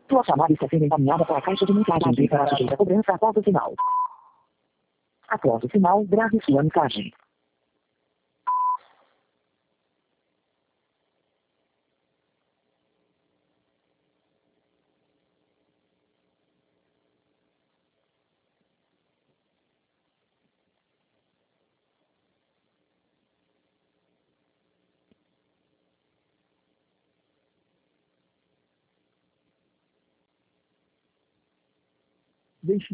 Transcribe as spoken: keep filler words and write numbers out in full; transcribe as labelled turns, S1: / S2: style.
S1: Sua chamada está sendo encaminhada para a caixa de mensagens e será sujeita a cobrança após o sinal. Após o sinal, grave sua mensagem.
S2: Deixe